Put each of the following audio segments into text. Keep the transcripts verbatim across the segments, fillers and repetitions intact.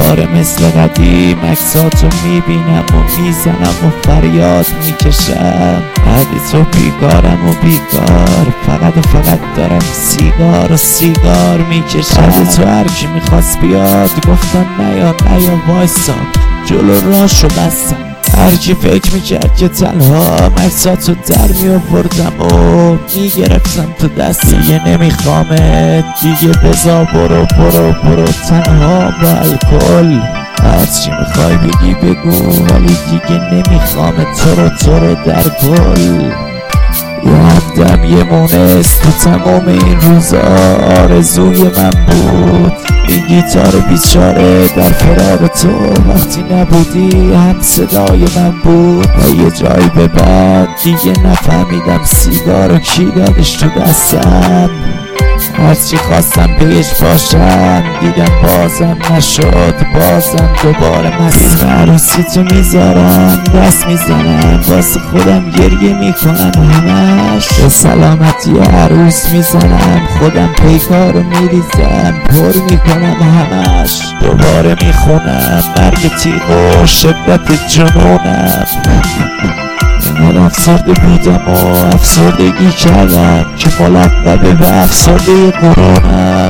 دوباره مثل قدیم عکساتو میبینم و میزنم و فریاد میکشم. بعد تو بیکارم و بیکار، فقط و فقط دارم سیگار و سیگار میکشم. بعد تو هر کی میخواست بیاد گفتم نیا نیا وایسا، جلو راشو بستم. هر کی فکر میکرد که تنها عکساتو در میآوردم و میگرفتم تو دست. دیگه نمیخوامت دیگه، بزا برو برو برو تنها با الکل. هرچی میخوای بگی بگو، ولی دیگه نمیخوامت تو رو تو رو در گل. یه همدم یه مونس تو تمام این روزا آرزوی من بود. این گیتار بیچاره در فراق تو وقتی نبودی هم صدای من بود. و یه جایی به بعد دیگه نفهمیدم سیگارو کی دادش تو دستم. هرچی خواستم پیش باشم دیدم بازم نشد، بازم دوباره مسیم. عروسی تو میذارم دست میزنم واسه خودم گریه میکنم همش. به سلامتی عروس میزنم خودم پیکارو میریزم پر میکنم همش. دوباره میخونم مرگ تیغ و شدت جنونم. من افسرده بودم و افسردگی کردم که ملقبه به افسرده قرونم.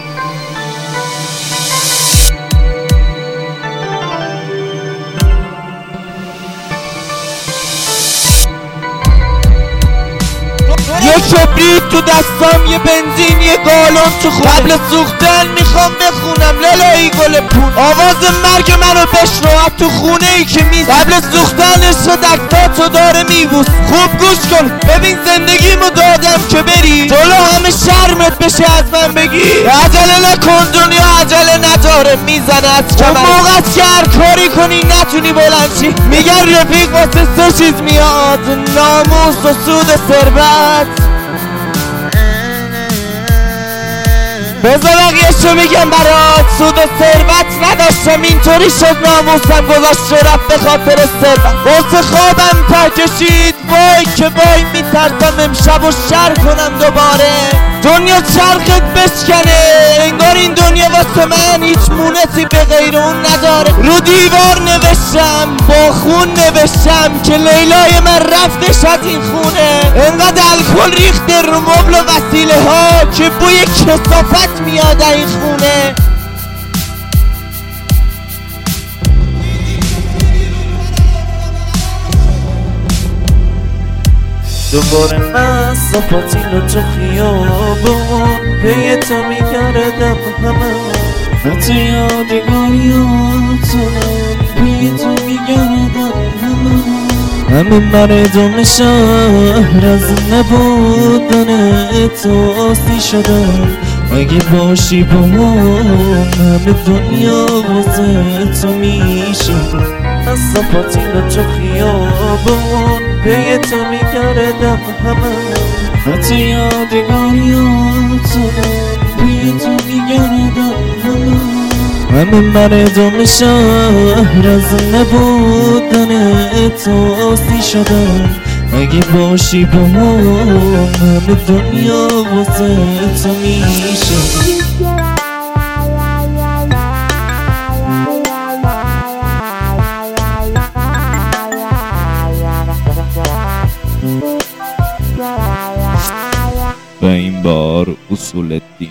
یه کبریت تو دستام، یه بنزین، یه گالون تو خونه. قبل سوختن میخوام بخونم لالایی گل پون. آواز مرگ منو بشنو از تو خونه ای که میز. قبل سوختن عشق دکتاتو داره میبوس. خوب گوش کن ببین زندگیمو دادم که بری جلو همه شرمت بشه از من بگی. عجله نکن دنیا عجله نداره میزنه از کمر. اون موقعت که هر کاری کنی نتونی بلنشی. میگن رفیق واسه سه چیز میاد، ناموس و سود ثروت. بذار بقیه‌شو میگم برات. سود و ثروت نداشتم اینطوری شد ناموسم گذاشت و رفت به خاطر ثروت. واسه خوابم تا کشید وای که وای میترسم امشب و شر کنم دوباره. دنیا چرخت بشکنه انگار این دنیا واسه من هیچ مونسی به غیر اون نداره. رو دیوار نوشتم با خون نوشتم که لیلای من رفتش از این خونه. انقدر الکل ریخته رو مبل و وسیله ها که بوی کثافت میاد این خونه. دوباره من صفاتین رو تو خیابون پی تو میگردم همه. من تو یادگاریاتونم پی تو میگردم همه. همه مردم شهر از نبودن تو آسی شدن. اگه باشی با من همه دنیا واسه تو میشه. از صفاتین رو تو خیابون پی تو میگردم همه. من تو یادگاریاتونم پی تو میگردم همه. همه مردم شهر از نبودن تو آسی شدن. اگه باشی با من همه دنیا واسه تو میشه. و این بار اصول الدین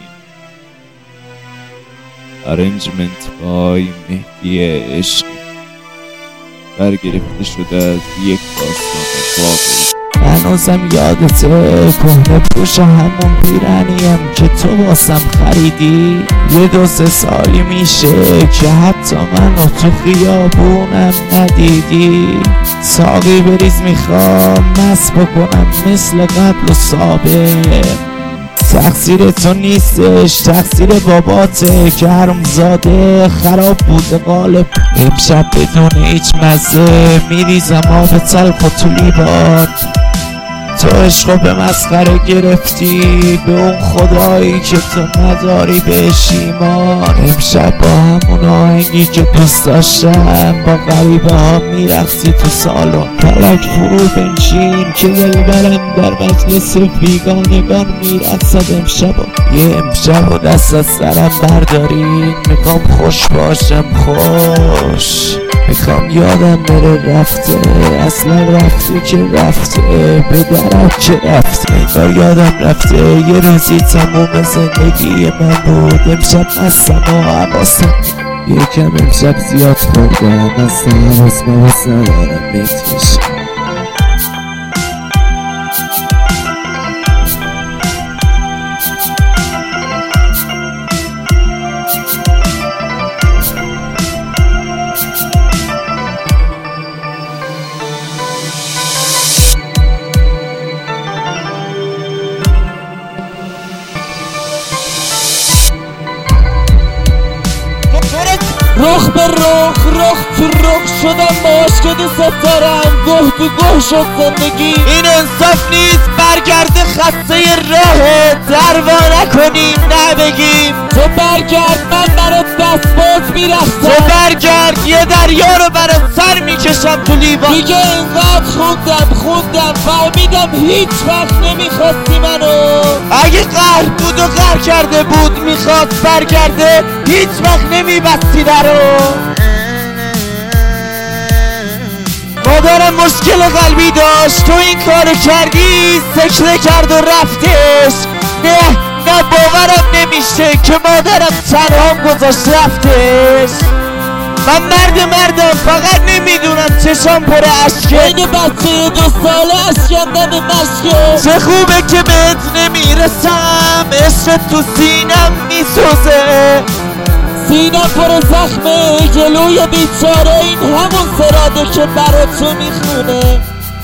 ارنجمنت بای مهدی عشقی برگرفته شده از یک داستان واقعی. هنوزم یادته کهنه پوش همون پیرنیم که تو واسم خریدی. یه دو سه سالی میشه که حتی منو تو خیابونم ندیدی. ساقی بریز میخوام مست بکنم مثل قبل و سابق. تقصیر تو نیستش تقصیر باباته که حرومزاده خراب بوده قالب. امشب بدون هیچ مزه میریزم آب تلخ و تو لیوان. تو عشقو به مسخره گرفتی، به اون خدایی که تو نداری بهش ایمان. امشب با همون آهنگی که دوست داشتم با غریبه ها میرقصی تو سالن. فلک فرو بنشین که دلبرم در مجلس بیگانگان میرقصد امشبا. یه امشب و دست از سرم بردارین، میخوام خوش باشم خوش، میخوام یادم بره رفته، اصلا رفته که رفته، به درم که رفته، انگار یادم رفته یه روزی تموم زندگی من بود. امشب هستم و حواسم یکم امشب زیاد خوردم، اصلا حواس مواس ندارم میتیشم. رخ به رخ رخ تو رخ شدم باش که دوست دارم، گه تو گه شد زندگی. این انصاف نیست، برگرده خسته راه دروا نکنیم نبگیم. تو برگرد من برات دست باز میرفتم، تو برگرد یه دریا رو برات سر میکشم تو لیوان. دیگه اینقدر خوندم خوندم فهمیدم هیچ وقت نمیخواستی منو. اگه قهر بود و قهر کرده بود میخواست برگرده، هیچ وقت نمیبستی درو. مادرم مشکل قلبی داشت، تو این کارو کردی، سکته کرد و رفتش. نه نه باورم نمیشه که مادرم تنهام گذاشت رفتش. من مرد مردم فقط نمیدونم چشام پر اشکه، این بچه دو ساله اشکم دم مشکه. چه خوبه که بهت نمیرسم، عشق تو سینم میسوزه، سینم پر زخمه، جلوی بیچاره این همون سراده که برا تو میخونه.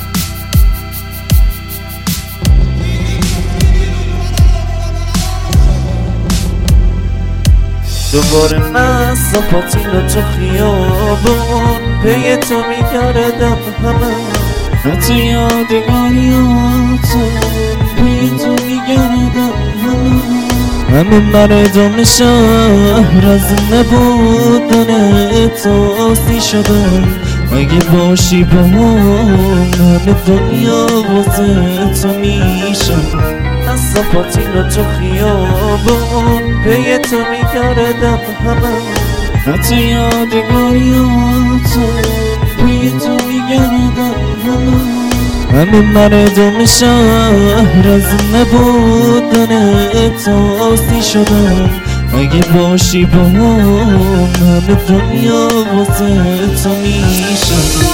دوباره من سپاتینو تو خیابون، پی تو میگردم همه، حتی یادگاریاتو پی تو میگردم همه. همه مردم شهر از نبودن احساسی شدن، اگه باشی با هم همه دنیا واسه تو میشن. از سپاتینو تو خیابون پی تو میگردم همه، حتی یادگاریاتو پی تو میگردم همه. همه مردم شهر از نبودن احساسی شدن، اگه باشی با هم همه دنیا واسه تو میشن.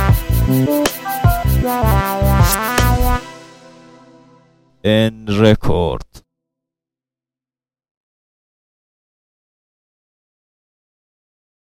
N record